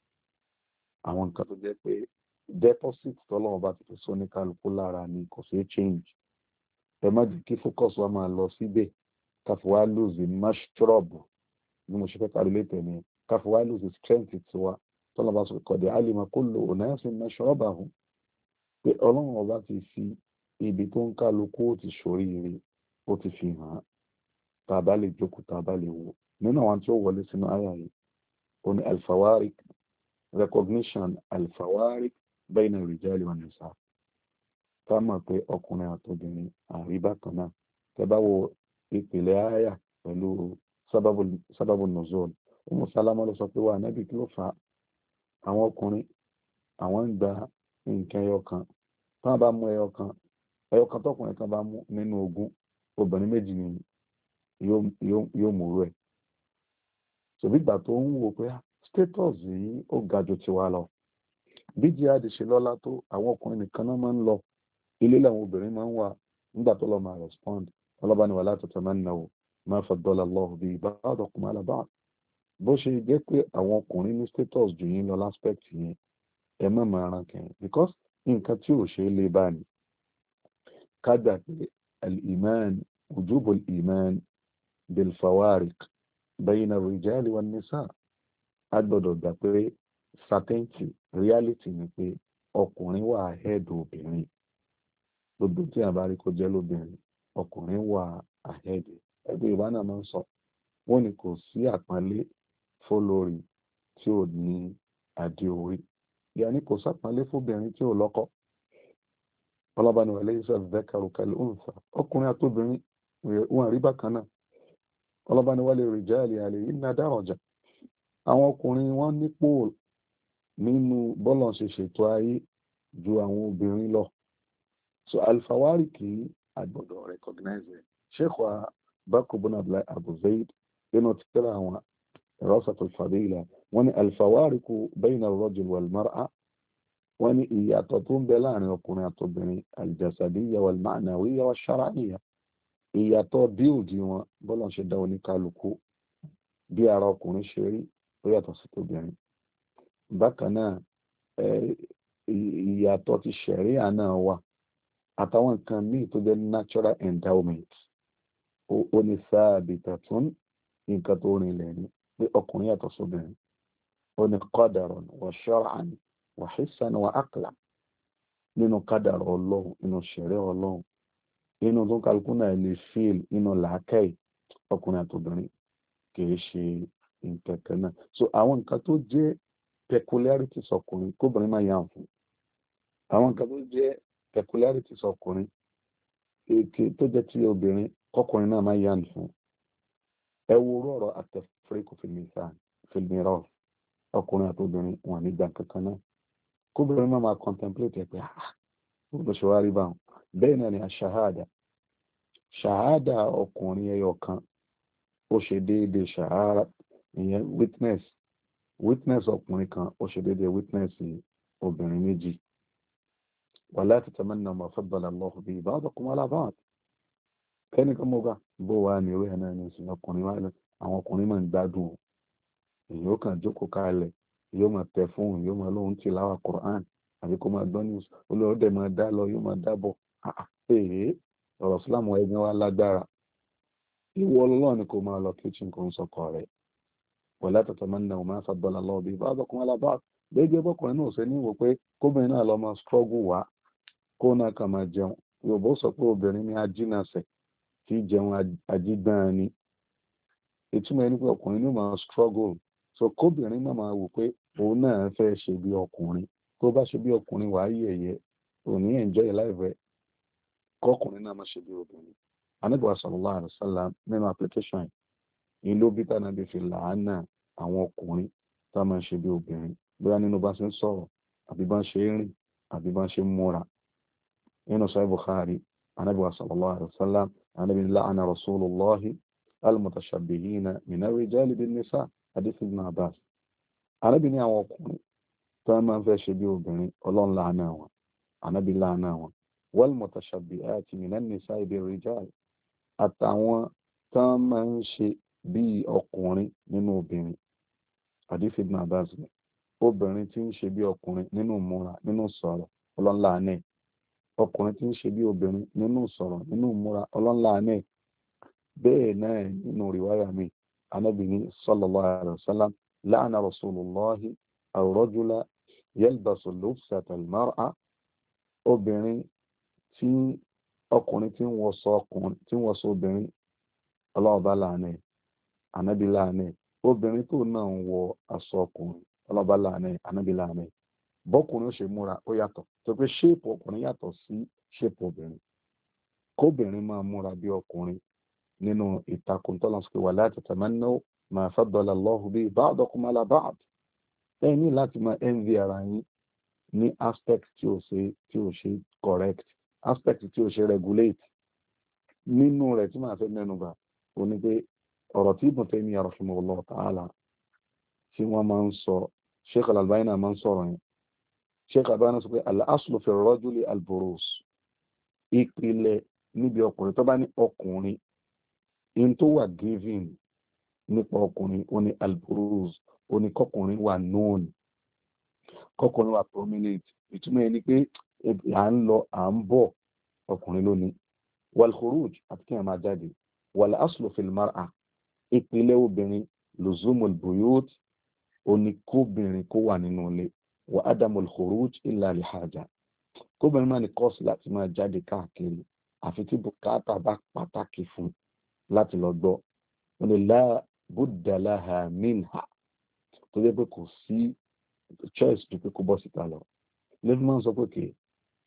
àwọn nǹkan tó jẹ́ pé deposit tọ́lọ́wọ́ bá ti fi sọ ní kálukú lára ni kò sí change. ẹ má jẹ́ kí focus wa máa lọ síbẹ̀ káfí wá lose mashrab bí mo ṣe fẹ́ kárí létẹ̀ ni, káfí wá lose strength tiwa tọ́lọ́wọ́ bá sọ kọ̀dẹ̀ alima kullu unasin mashrabahum, pé ọlọ́run ọba ti fi ibi tó ń kálukú ó ti ṣoríire ó ti fi hàn tá a bá lè jókòó tá a bá lè wò. nínú àwọn tí ó wọlé sínú àyà yìí ó ní alfawarik, recognition alfawarik bayna rijali wan nisa. ká mọ̀ pé ọkùnrin àtobìnrin àríbá kan náà. tẹ́ bá wo ìpìlẹ̀ àyà pẹ̀lú sábàbù nuzul, Ummu Salama ló sọ pé wà nábì kí ló fà á, àwọn ọkùnrin àwọn ń gba nǹkan ẹyọ kan, tí wọ́n bá mú ẹyọ kan ẹyọ kan tọkùnrin kan bá mú nínú ogún, obìnrin méjì ni yóò múrú ẹ̀. ṣòbí ìgbà tó ń wò pé status yìí ó ga jù tiwa lọ. bí jihad ṣe lọ́lá tó, àwọn ọkùnrin nìkan náà máa ń lọ, ilé làwọn obìnrin máa ń wà. nígbà tó lọ máa respond, ọlọ́ba ni wala tatamannaw ma faddala Allahu bihi ba'dakum ala ba'd. bó ṣe jẹ́ pé àwọn ọkùnrin ní status jù yín lọ láspect yẹn, ẹ má máa ran kẹrin, because nǹkan tí ò ṣe é lé bá ní. ká gbà pé al-iman, wujubul iman bil fawariq bayna ar-rijali wan nisa. a gbọ́dọ̀ gbà pé certainty reality ni pé ọkùnrin wà ahead obìnrin. gbogbo tí a bá rí kó jẹ́ lóbìnrin, ọkùnrin wà ahead. ẹgbẹ́ Yorùbá náà máa ń sọ wọ́n ní kò sí àpọ́nlé fólórí tí ò ní adé orí. ìyá ní kò sápọ́nlé fóbìnrin tí ò lọ́kọ. ọlọ́ba ni wàlẹ́ yìí sọ dhakaru kal untha, ọkùnrin àtobìnrin wọn àrí bákan náà. ọlọ́ba ni wal rijali alayhinna daraja, àwọn ọkùnrin wọn nípò nínú bọ́lọ̀ ṣe ṣètò ayé ju àwọn obìnrin lọ. so alfawari kì í àgbọ̀dọ̀ recognize it. sheikh wa Bakr ibn Abdullah Abu Zayd nínú tírà àwọn Dirasatul Fadila, wọ́n ní alfawariku bayna ar-rajul wal mar'a, wọ́n ní ìyàtọ̀ tó ń bẹ láàrin ọkùnrin àtobìnrin aljasadiyya wal ma'nawiyya wal shar'iyya. ìyàtọ̀ bí òdì wọn bọ́lọ̀ ṣe dá oníkálukú, bí ara ọkùnrin ṣe rí ó yàtọ̀ sí tóbìnrin. bákan náà ìyàtọ̀ ti ṣẹ̀ríà náà wà, àtàwọn nǹkan míì tó jẹ́ natural endowment ó ní thabitatun, nǹkan tó rinlẹ̀ ni pé ọkùnrin yàtọ̀ sóbìnrin. ó ní qadaran wa shar'an wa hissan wa aqlan, nínú kádàrá ọlọ́run, nínú ṣẹ̀ríà ọlọ́run, nínú tó kálukú náà lè fíìl, nínú làákàyè, ọkùnrin àtobìnrin kìí ṣe nǹkan kan náà. so àwọn nǹkan tó jẹ́ peculiarities ọkùnrin kóbìnrin máa yàn fún, àwọn nǹkan tó jẹ́ peculiarities ọkùnrin èké tó jẹ́ ti obìnrin kọkùnrin náà máa yàn fún. ẹ wo rọrọ at-tafriqu fil mithal fil mirath, ọkùnrin àtobìnrin wọn nígbà kankan náà. kóbìnrin máa máa contemplate ẹ pé ah bó ṣe wá rí báwọn. bẹ́ẹ̀ náà ni aṣahada, ṣahada ọkùnrin ẹyọ kan ó ṣe déédéé ṣahada ìyẹn witness witness ọkùnrin kan ó ṣe déédéé witness obìnrin méjì. wala tatamannaw ma faddala Allahu bihi ba'dakum ala ba'd. kẹ́nìkan mọ́ bá bó wà ní orí ẹ̀nà ẹni ìsìn ọkùnrin wáyé, àwọn ọkùnrin máa ń gbádùn èyí ó kàn jókòó kalẹ̀ yóò máa tẹ fóònù yóò máa lóhun tìláwà Quran àbí kó máa gbọ́ news olóòó dẹ̀ máa dá lọ yóò máa dábọ̀ èyí ọ̀rọ̀ Islam ẹgbẹ́ wa lágbára ìwọ Ọlọ́run ni kò máa lọ kitchen kò ń sọkọ rẹ̀ wala tatamannaw ma faddala Allahu bihi ba'dakum ala ba'd gbẹ́gbẹ́ bọ́kùnrin náà ṣe ní wò pé kóbìnrin náà lọ máa struggle wá kó náà kàn máa jẹun Yorùbá sọ pé obìnrin ní ajínasẹ̀ tí jẹun ajígbọ́n ni ìtumọ̀ ẹni pé ọkùnrin ní máa struggle so kóbìnrin náà máa wò pé òun náà fẹ́ ṣe bí ọkùnrin tó bá ṣe bí ọkùnrin wàá yẹ̀yẹ́ òní enjoy life rẹ̀ kọkùnrin náà máa ṣe bí obìnrin Ànábì sallallahu alaihi wasallam nínú application yìí ló bí tánàbí fi làánà àwọn ọkùnrin tá máa ń ṣe bí obìnrin bóyá nínú bá ṣe ń sọ̀rọ̀ àbí bá ń ṣe rìn àbí bá ń ṣe múra nínú Sahih Bukhari Ànábì sallallahu alaihi wasallam Ànábì la'ana rasulullahi al-mutashabbihina mina rijali bin nisa hadith ibn Abbas Ànábì ní àwọn ọkùnrin tó máa ń fẹ́ ṣe bí obìnrin Ọlọ́run làánà wọn Ànábì làánà wọn wal mutashabbihati minan nisa'i bir rijal àtàwọn tó máa ń ṣe bí ọkùnrin nínú obìnrin hadith ibn Abbas ni obìnrin tí ń ṣe bí ọkùnrin nínú múra nínú sọ̀rọ̀ Ọlọ́run làánà ọkùnrin tí ń ṣe bí obìnrin nínú sọ̀rọ̀ nínú múra Ọlọ́run làánà bẹ́ẹ̀ náà nínú rìwáyà mi Ànábì ní sallallahu alaihi wasallam la'ana rasulullahi ar-rajula yalbasu lubsata al-mar'a obìnrin tí ọkùnrin tí ń wọṣọ ọkùnrin tí ń wọṣọ obìnrin Ọlọ́run bá làánà Ànábì làánà obìnrin tó náà ń wọ aṣọ ọkùnrin Ọlọ́run bá làánà Ànábì làánà bọ́kùnrin ó ṣe múra ó yàtọ̀ tó pé ṣéèpù ọkùnrin yàtọ̀ sí ṣéèpù obìnrin kóbìnrin máa múra bí ọkùnrin nínú ìtakùn tọ́lá sọ pé wala tatamannaw ma faddala Allahu bihi ba'dakum ala ba'd ẹ ní láti máa envy ara yín ní aspect tí ó ṣe tí ó ṣe correct aspect tí ó ṣe regulate nínú rẹ̀ tí màá fẹ́ mẹ́nu bà ó ní pé ọ̀rọ̀ tí Ibn Taymiyyah rahimahullah ta'ala tí wọ́n máa ń sọ Sheikh Al-Albani máa ń sọ̀rọ̀ yẹn Sheikh Al-Albani sọ pé al-aslu fi ar-rajuli al-buruz ìpìlẹ̀ níbi ọkùnrin tó bá ní ọkùnrin in tó wà giving nípa ọkùnrin ó ní al-buruz ó ní kọkùnrin wà known kọkùnrin wà prominent ìtumọ̀ ẹni pé à ń lọ à ń bọ̀ ọkùnrin lónìí wal-khuruj àti kí ẹ máa jáde wal-aslu fil mar'a ìpìlẹ̀ obìnrin luzumul buyut ó ní kóbìnrin kó wà nínú ilé wa adamul khuruj illa li haja kóbìnrin máa ní kọ́ọ̀sì láti máa jáde káàkiri àfi tí bùkátà bá pàtàkì fún láti lọ gbọ́ wọn ni la budda laha minha tó jẹ́ pé kò sí choice ju pé kó bọ́ síta lọ lẹ́nu máa ń sọ pé kì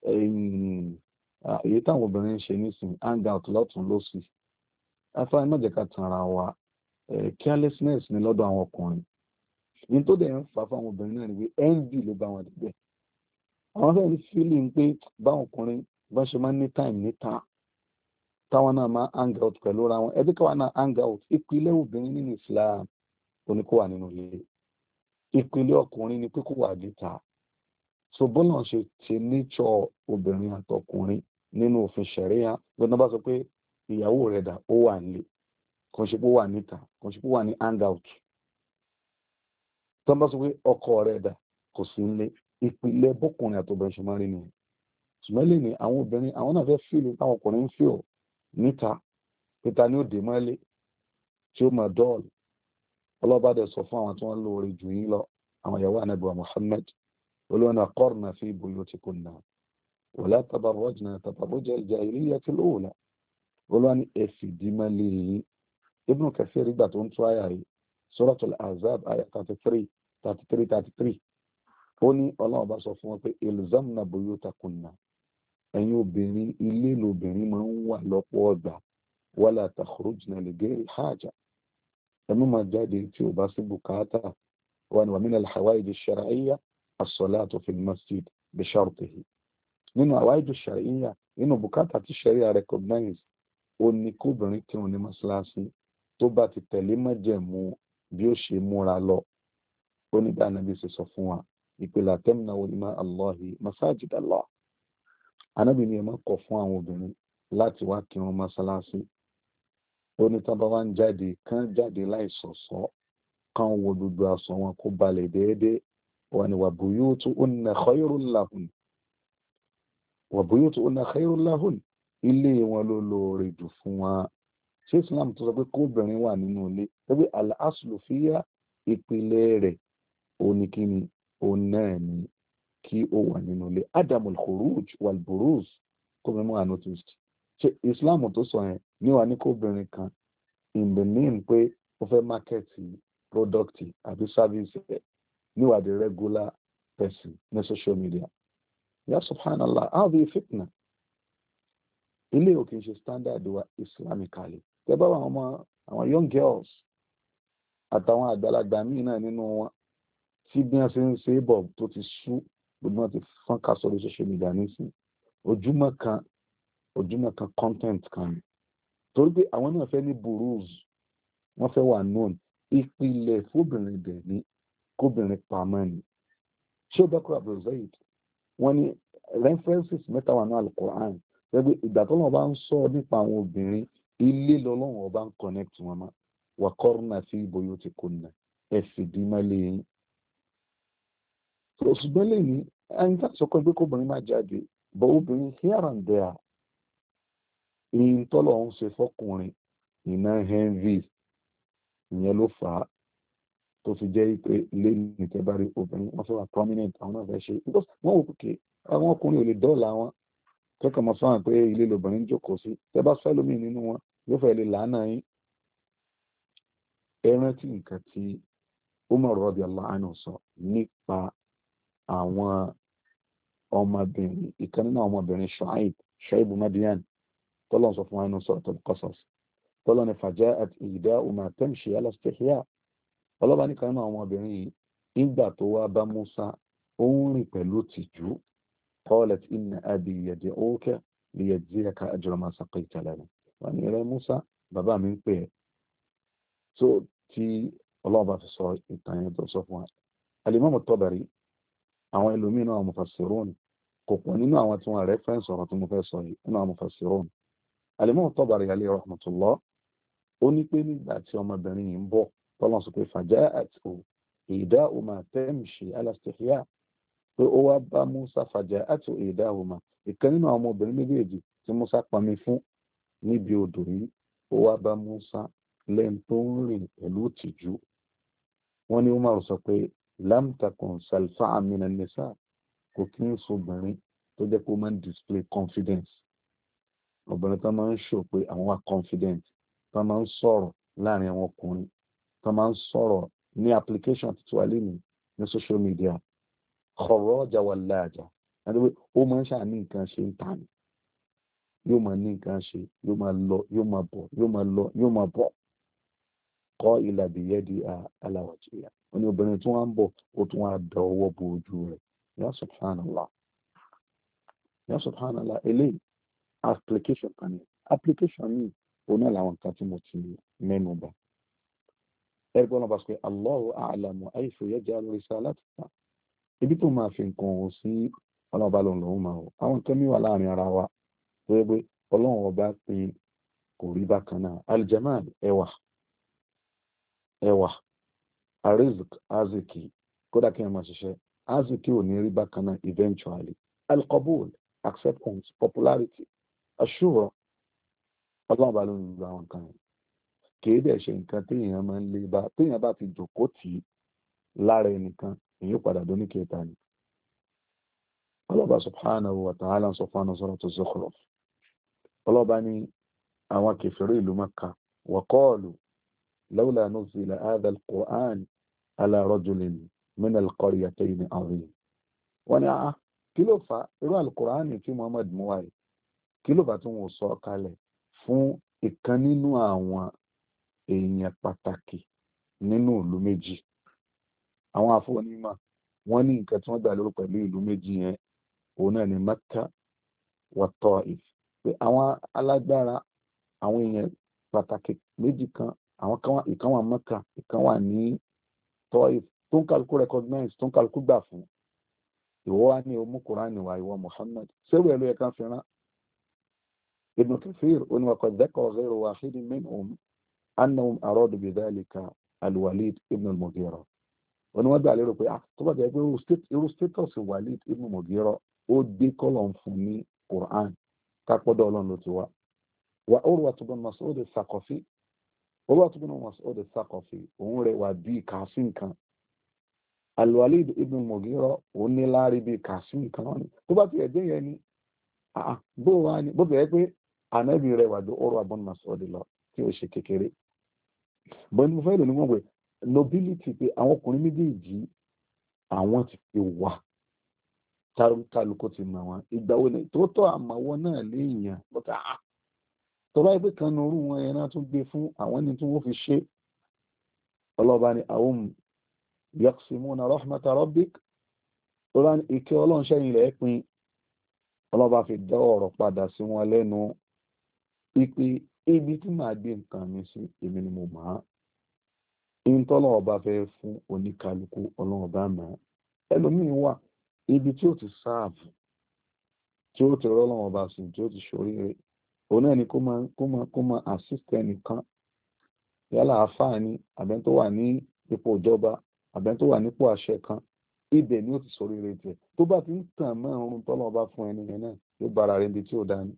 èyí táwọn obìnrin ń ṣe nísìn hang out lọ́tún lọ́sì afáàní má jẹ́ ká tan ara wa carelessness ni lọ́dọ̀ àwọn ọkùnrin ní tó dẹ̀ ń fà fáwọn obìnrin náà ni pé envy ló bá wọn débẹ̀ àwọn fẹ́ẹ́ ní feeling pé báwọn ọkùnrin bá ṣe máa ń ní time níta táwọn náà máa hang out pẹ̀lú ra wọn ẹbí káwọn náà hang out ìpìlẹ̀ obìnrin nínú Islam oní kó wà nínú ilé ìpìlẹ̀ ọkùnrin ni pé kó wà níta so bọ́lá ṣe ṣe nature obìnrin àtọkùnrin nínú òfin ṣẹ̀ríà gbọ́dọ̀ bá sọ pé ìyàwó rẹ̀ dà ó wà nílé kò ṣe pé ó wà níta kò ṣe pé ó wà ní hang out tó ń bá sọ pé ọkọ rẹ̀ dà kò sí nílé ìpìlẹ̀ bọ́kùnrin àtọbìnrin ṣe máa rí nìyẹn ṣùgbọ́n lè ní àwọn obìnrin àwọn náà fẹ́ fíìlì táwọn ọkùnrin ń fíò níta pété ní òde mọ́lé tí ó máa dọ́ọ̀lù ọlọ́ba dẹ̀ sọ fún àwọn tí wọ́n lóore jù yín lọ àwọn ìyàwó ànábì wa Muhammad olóòna qarna fi buyutikunna wala tabarrajna tabarruja al-jahiliyyati al-ula olóòna ẹ̀fì dìímọ́lé yìí Ibn Kathir ìgbà tó ń tú àyà yìí Suratul Ahzab àyà thirty three thirty three thirty three ó ní ọlọ́run bá sọ fún wọn pé ilzamna buyutakunna ẹ̀yin obìnrin ilé lobìnrin máa ń wà lọ́pọ̀ ọgbà wala takhrujna li ghayri haja ẹ̀mú máa jáde tí ò bá sí bùkátà wà ní wa min al-hawaij ash-shar'iyya as-salatu fil masjid bi shartihi nínú hawaij ash-shar'iyya nínú bùkátà tí sharia recognize ó ní kóbìnrin tí wọn ní mọ́ṣáláṣí tó bá ti tẹ̀lé májẹ̀mú bí ó ṣe múra lọ ó ní dáná bí ṣe sọ fún wa ìpìlẹ̀ àtẹ́mìnà olùmọ̀ Allahi masajid Allah anábì ni ẹ máa kọ̀ fún àwọn obìnrin láti wá kí wọn mọ́ṣáláṣí ó ní tábà wá ń jáde kán jáde láì ṣọ̀ṣọ́ kan wo gbogbo aṣọ wọn kó balẹ̀ déédéé wọn ni wa buyutuhunna khayrun lahun wa buyutuhunna khayrun lahun ilé wọn ló lóore jù fún wọn. ṣé Islam tó sọ pé kóbìnrin wà nínú ilé pé al-aslu fiya ìpìlẹ̀ rẹ̀ oníkíni òun náà ni kí ó wà nínú ilé adamul khuruj wal buruz kóbìnrin wà noticed. ṣé Islam tó sọ yẹn ní wà ní kóbìnrin kan in the name pé ó fẹ́ mákẹ́tì product àbí service ẹ̀ níwà the regular person ní social media. Ya subhanallah, hadhi fitna. Ilé ò kìí ṣe standard wa islamically. Tẹ́ bá wà àwọn àwọn young girls àtàwọn àgbàlagbà míì náà nínú wọn tí bí wọ́n ṣe ń ṣe bọ̀ tó ti sú gbogbo wọn ti fọ́n ká sórí social media nísìn ojúmọ́ kan ojúmọ́ kan content kan ni torí pé àwọn náà fẹ́ ní buruz wọ́n fẹ́ wà known ìpìlẹ̀ fóbìnrin dẹ̀ ní kóbìnrin pamọ́ ni. ṣé ó bẹ́kúrò Abu Zayd wọ́n ní references mẹ́ta wà ní Al-Qur'an gẹ́gẹ́ ìgbà tó lọ́wọ́ bá ń sọ nípa àwọn obìnrin ilé lọ́lọ́wọ́ ọba ń connect wọn mọ́ wa qarna fi buyutikunna ẹ fìdí mọ́lẹ̀ yín. ṣùgbọ́n lẹ́yìn ẹni tá a sọ pé kóbìnrin máa jáde bọ́ obìnrin here and there ìyìn tọ́lọ̀ ń ṣe fọ́kùnrin iná henry ìyẹn ló fà á tó fi jẹ́ pé lẹ́yìn ìtẹ́bárí obìnrin wọ́n fẹ́ wà prominent àwọn náà fẹ́ ṣe because wọ́n wò pé àwọn ọkùnrin ò lè dọ́ọ̀là wọn kẹ́kọ̀ọ́ mọ́ fáwọn pé ilé lobìnrin jókòó sí tẹ́ bá fẹ́ lómi nínú wọn yóò fẹ́ lè làánà yín. ẹ rántí nǹkan tí Umar radiyallahu anhu sọ nípa àwọn ọmọbìnrin ìkan nínú àwọn ọmọbìnrin Shu'aib Shu'aib Madian tọ́lọ́ sọ fún wa nínú Suratul Qasas tọ́lọ́ ní faja'at ihdahuma tamshi ala istihya ọlọ́ba nìkan nínú àwọn ọmọbìnrin yìí nígbà tó wá bá Musa ó ń rìn pẹ̀lú tìjú qalat inna abi yad'uka liyajziyaka ajra ma saqayta lana wọ́n ní rẹ Musa bàbá mi ń pè ẹ́ tó tí ọlọ́ba fi sọ ìtàn yẹn tó sọ fún wa. Al-Imam At-Tabari àwọn ẹlòmíràn àwọn mufassirun kò pọ̀ nínú àwọn tí wọ́n rẹ́fẹ́ǹsì ọ̀rọ̀ tí mo fẹ́ sọ yìí nínú àwọn mufassirun. Al-Imam At-Tabari alayhi rahmatullah ó ní pé nígbà tí ọmọbìnrin yìí ń bọ̀ tọ́lọ́ sọ pé faja'athu ihdahuma tamshi ala istihya pé ó wá bá Musa faja'athu ihdahuma ìkan nínú àwọn ọmọbìnrin méjèèjì tí Musa pami fún níbi odò yìí ó wá bá Musa lẹ́yìn tó ń rìn pẹ̀lú ìtìjú. wọ́n ní Umar sọ pé lam takun salfa'a minan nisa kò kí ń sobìnrin tó jẹ́ pé ó máa ń display confidence obìnrin tó máa ń show pé àwọn wà confident tó máa ń sọ̀rọ̀ láàrin àwọn ọkùnrin tó máa ń sọ̀rọ̀ ní application tuntun alẹ́ ní ní social media kharaja wallaja ẹni pé ó máa ń ṣàní nǹkan ṣe ń tà ní yóò máa ní nǹkan ṣe yóò máa lọ yóò máa bọ̀ yóò máa lọ yóò máa bọ̀ kọ́ ila biyadi ala wajhiha wọ́n ní obìnrin tí wọ́n ń bọ̀ ó tún wá da ọwọ́ bo ojú rẹ̀ ya subhanallah ya subhanallah eléyìí application kan ní application ní òun náà làwọn nǹkan tí mo ti mẹ́nu bà. ẹgbẹ́ wọn bá sọ pé Allahu a'lamu haythu yaj'alu risalatahu ibi tó máa fi nǹkan ọ̀hún sí ọlọ́ọ̀bá lòun lòun máa wọ̀ àwọn nǹkan mìíràn láàrin ara wa tó yẹ pé ọlọ́run ọba pé kò rí bákan náà aljamal ẹwà ẹwà arizik aziki kódà kí ẹ máa ṣiṣẹ́ aziki ò ní rí bákan náà eventually alqabul acceptance popularity asura ọlọ́run ọba ló ń lo àwọn nǹkan yẹn kìí dẹ̀ ṣe nǹkan téèyàn máa ń lé bá téèyàn bá ti jòkó tì í lára ẹnìkan èyí ó padà dóní kẹta ni. ọlọ́ba subhanahu wa ta'ala sọ fún Suratu Zukhruf ọlọ́ba ní àwọn kèfèrí ìlú Mákkà wa qalu lawla nuzila hadha al-Qur'an ala rajulin min al-qaryatayni azim. wọ́n ní àá kí ló fà irú al-Qur'an tí Muhammad mú wáyé kí ló fà tí wọ́n sọ kalẹ̀ fún ìkan nínú àwọn èèyàn pàtàkì nínú ìlú méjì. àwọn afọ́nímọ̀ wọ́n ní nǹkan tí wọ́n gbà lérò pẹ̀lú ìlú méjì yẹn òun náà ní Mẹ́kà wa Taif pé àwọn alágbára àwọn èèyàn pàtàkì méjì kan àwọn kan ìkan wà Mẹ́kà ìkan wà ní Taif tó ń kálukú recognize tó ń kálukú gbà fún ìwọ wá ní omú Kùránì wà ìwọ Muhammad sẹ́wọ̀ ẹ̀ ló yẹ ká fi rán. Ibn Kathir ó ní wa qad dhakara ghayru wahidin minhum أنهم أرادوا بذلك al-Walid ibn al-Mughira wọn ni wọ́n gbà lérò pé tó bá jẹ́ pé irú status Walid ibn al-Mughira ó dé kọ́lọ̀ fún ní Qur'an kápọ́dọ̀ ọlọ́run ló ti wá wa Urwa ibn Mas'ud al-Thaqafi Urwa ibn Mas'ud al-Thaqafi òun rẹ̀ wà bí kàásì nǹkan al-Walid ibn al-Mughira òun ní láàrin bí kàásì nǹkan wọn ni tó bá ti ẹ̀dẹ́ yẹn ni bó wá ní bó bẹ̀rẹ̀ pé ànábì rẹ̀ wà dé Urwa ibn Mas'ud lọ tí ó ṣe kékeré bọ́n mo fẹ́ lò ní wọ́n pé nobility pé àwọn ọkùnrin méjèèjì àwọn ti fi wà kálukú ti mọ̀ wọn ìgbà wo ni tó tọ́ àmọ́wọ́ náà léèyàn bọ́tà tó bá yẹ pé kan orú wọn yẹn náà tún gbé fún àwọn ẹni tí wọ́n fi ṣe ọlọ́ba ni àwọn yaqsimuna rahmata rabbik ọlọ́ba ni ìkẹ́ ọlọ́run ṣẹ́yìn rẹ̀ pin ọlọ́ba fi dá ọ̀rọ̀ padà sí wọn lẹ́nu ipe ibi tí màá gbé nǹkan mi sí èmi ni mo mọ̀ á ìntọ́lọ́ ọba fẹ́ fún oníkálukú ọlọ́run ọba mọ̀ ẹlòmíín wà ibi tí ó ti sáàbù tí ó ti rọ́lọ́run ọba sí tí ó ti ṣoríire òun náà ni kó máa kó máa kó máa assist ẹnìkan yálà àfáà ni àbẹ́ tó wà ní ipò ìjọba àbẹ́ tó wà nípò àṣẹ kan ibẹ̀ ni ó ti ṣoríire tiẹ̀ tó bá ti ń tàn mọ́ ọ̀run tọ́lọ́ ọba fún ẹni yẹn náà yóò bára rẹ̀ ibi tí ó dání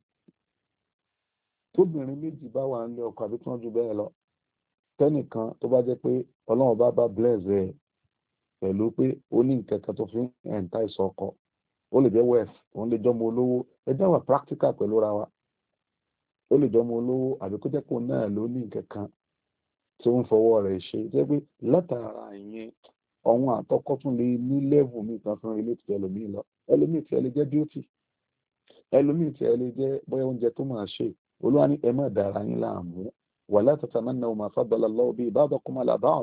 tóbìnrin méjì bá wà nílé ọkọ àbí tí wọ́n ju bẹ́ẹ̀ lọ tẹ́nìkan tó bá jẹ́ pé ọlọ́run bá bá bless ẹ̀ pẹ̀lú pé ó ní nǹkan kan tó fi ń ẹ̀ǹtà ìsọkọ ó lè jẹ́ wealth òun lè jọmọ olówó ẹ jẹ́ wà practical pẹ̀lú ra wa ó lè jọmọ olówó àbí kó jẹ́ pé òun náà ló ní nǹkan kan tó ń fọwọ́ rẹ̀ ṣe jẹ́ pé látara ìyẹn ọ̀hún àtọkọ́ tún lè ní level mi kan fún ilé ìtìlẹ̀ ẹlòmíì lọ ẹlòmíì tí ẹ lè jẹ́ beauty ẹlòmíì tí ẹ lè jẹ́ bóyá oúnjẹ tó máa ṣe olúwa ní ẹ má dára yín láàmú wala tatamannaw ma faddala Allahu bihi ba'dakum ala ba'd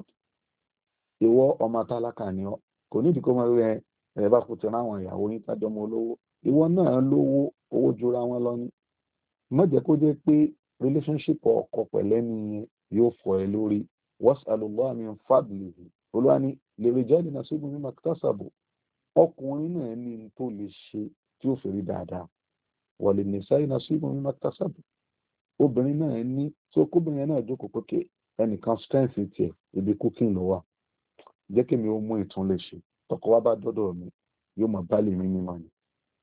ìwọ ọmọ tálákà ni ọ kò nídìí kó máa rẹ ẹ bá kú ti ráwọn ìyàwó yín tájọ mọ olówó ìwọ náà lówó owó jura wọn lọ ní má jẹ́ kó jẹ́ pé relationship ọkọ pẹ̀lẹ́ ni yóò fọ ẹ lórí was'alullaha min fadlihi olúwa ní lirijali nasibun mimma iktasabu ọkùnrin náà ní tó lè ṣe tí ó fi rí dáadáa wa linnisa'i nasibun mimma iktasabu obìnrin náà ní tó kóbìnrin náà jókòó pé ẹnìkan strength tiẹ̀ ibi cooking ló wà jẹ́ kí mi ó mú ìtún lè ṣe tọkọ wá bá dọ́dọ̀ mi yóò mọ̀ bá lè mí mímọ́ ni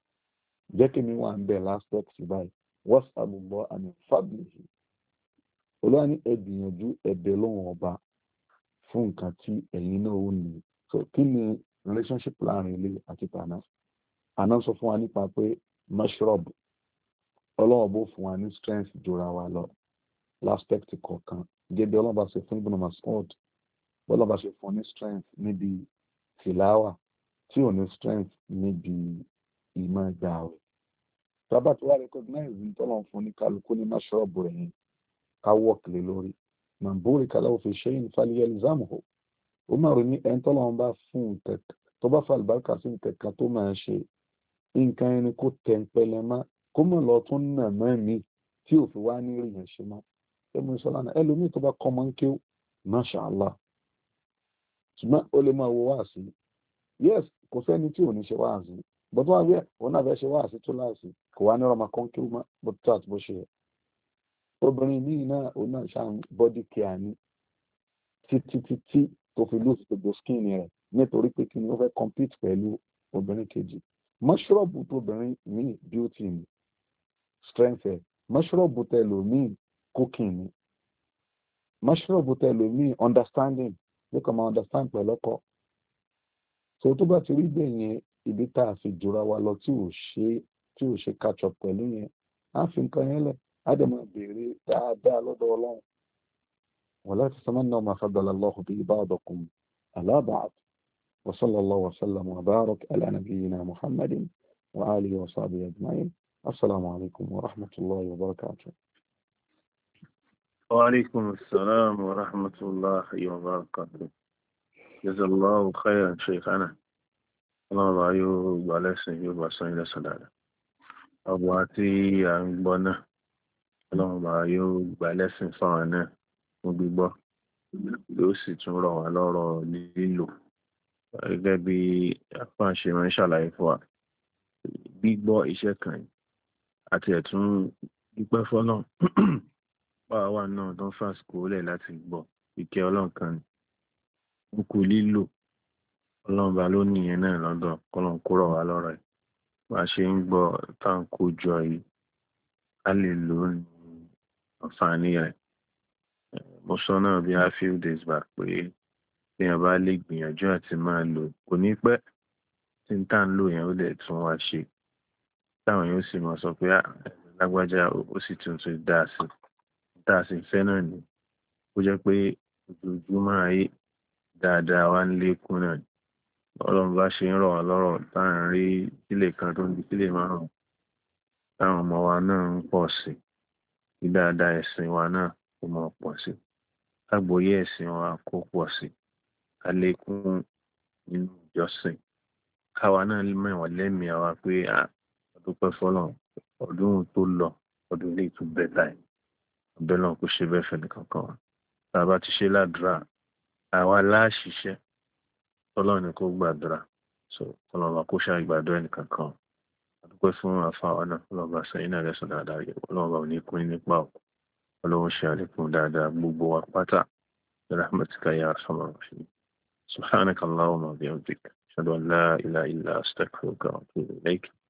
jẹ́ kí mi wà ń bẹ̀ l'aspect báyìí was'alullaha min fadlihi olúwa ní ẹ gbìyànjú ẹ̀bẹ̀ lọ́wọ́ ọba fún nǹkan tí ẹ̀yin náà ó ní so kí ni relationship láàrin ilé àti tànà àná sọ fún wa nípa pé mashrab ọlọ́wọ́ bó fún wa ní strength jura wa lọ l'aspect kọ̀ọ̀kan gẹ́gẹ́ ọlọ́ba ṣe fún Ibn Mas'ud ọlọ́ba ṣe fún ní strength níbi tìláwà tí ò ní strength níbi ìmọ̀ ìgbà rẹ̀ tábà tí wàá recognize ní tọ́lọ̀ fún ní kálukú ní mashrab rẹ̀ yẹn ká work lé lórí màbúrì kálọ̀ fi shay'in falyalzamhu ó máa rí ní ẹni tọ́lọ̀ bá fún nǹkan tó bá fa àlùbáríkà sí nǹkan kan tó máa ṣe nǹkan ẹni kó tẹ̀ ń pẹlẹ má kó mọ̀ lọ tún nà mọ́ mi tí ò fi wá ní rí yẹn ṣe mọ́ ẹmu ìṣọ́lá náà ẹlòmíì tó bá kọ́ mọ́ ń kí ó masha Allah ṣùgbọ́n ó lè máa wo wáàsí yes kò sẹ́ni tí ò ní ṣe wáàsí bọ́tú wá wí ẹ̀ òun náà fẹ́ ṣe wáàsí tó láàsì kò wá ní ọmọ kan kí ó mọ́ bó tó àti bó ṣe yẹ obìnrin míì náà òun náà ṣáà body care ní títí títí tó fi lose gbogbo skin rẹ̀ nítorí pé kí ni ó fẹ́ compete pẹ̀lú obìnrin kejì mọ́ṣọ́rọ̀bù tóbìnrin míì beauty ni strength ẹ̀ mọ́ṣọ́rọ̀bù tẹlòmíì cooking ni mọ́ṣọ́rọ̀bù tẹlòmíì understanding ló kàn máa understand pẹ̀lú ọkọ so tó bá ti rí bẹ́ẹ̀ yẹn ibi tá a fi jura wa lọ tí ò ṣe tí ò ṣe catch up pẹ̀lú yẹn á fi nǹkan yẹn lẹ̀ á dẹ̀ máa béèrè dáadáa lọ́dọ̀ ọlọ́run wala tatamannaw ma faddala Allahu bihi ba'dakum ala ba'd wa sallallahu wa sallam wa barak ala nabiyyina Muhammadin wa alihi wa sahbihi ajma'in assalamu alaikum wa rahmatullahi wa barakatuh. Wa alaikum assalam wa rahmatullahi wa barakatuh. Jazallahu khairan shaykhana. Ọlọ́run bá yóò gbà lẹ́sìn yóò bá sọ ilẹ̀ sọ̀dára. Ọgbà tí a ń gbọ́ náà, ọlọ́run bá yóò gbà lẹ́sìn fáwọn náà fún gbígbọ́. Yóò sì tún rọ̀ wá lọ́rọ̀ lílò. Gẹ́gẹ́ bí apáṣe máa ń ṣàlàyé fún wa. Gbígbọ́ iṣẹ́ kan àti ẹ̀tún dúpẹ́ fọ́lọ́run. Báwa wà náà tó ń fàsìkò lẹ̀ láti gbọ́. Ìkẹ́ ọlọ́run kan ni. kúkú lílò ọlọ́run bá ló nìyẹn náà lọ́dọ̀ kọ́lọ́n kó rọ̀ wá lọ́rọ̀ ẹ̀ bá a ṣe ń gbọ́ tá à ń kó jọ yìí a lè lò ó ní àǹfààní rẹ̀ mo sọ náà bí a few days back pé téèyàn bá lè gbìyànjú àti máa lò kò ní pẹ́ tí n tá à ń lò yẹn ó lè tún wá ṣe táwọn yóò sì máa sọ pé lágbájá ó sì tuntun dá sí dá sí fẹ́ náà ni ó jẹ́ pé ojoojúmọ́ ayé dáadáa wá ń lékún náà ni ọlọ́run bá ṣe ń rọ̀ wá lọ́rọ̀ tá à ń rí sílé kan tó ń di sílé márùn-ún táwọn ọmọ wa náà ń pọ̀ sí i dáadáa ẹ̀sìn wa náà kó máa pọ̀ sí i lágbóyé ẹ̀sìn wa kó pọ̀ sí i àlékún nínú ìjọsìn káwa náà mẹ́wàá lẹ́mìí àwa pé àdúpẹ́ fọlọ́n ọdún tó lọ ọdún ilé ìtú bẹ́tà ẹ̀ ọbẹ̀ náà kò ṣe bẹ́ẹ̀ fẹ́ni kankan wa tá a bá ti ṣe ládùúrà àwa láṣìṣẹ́ tọ́lọ́ ni kó gbàdúrà so ọlọ́run wa kó ṣàgbàdo ẹnì kankan àdúpẹ́ fún àfàwọn náà ọlọ́run bá sẹ́yìn náà lẹ́sùn dáadáa yẹ ọlọ́run bá òní kún nípa ọ̀ ọlọ́run ṣe àlékún dáadáa gbogbo wa pátá rahmatika ya arhamar rahimin subhanaka allahumma wa bihamdika ashhadu an la ilaha illa astaghfiruka wa atubu ilayk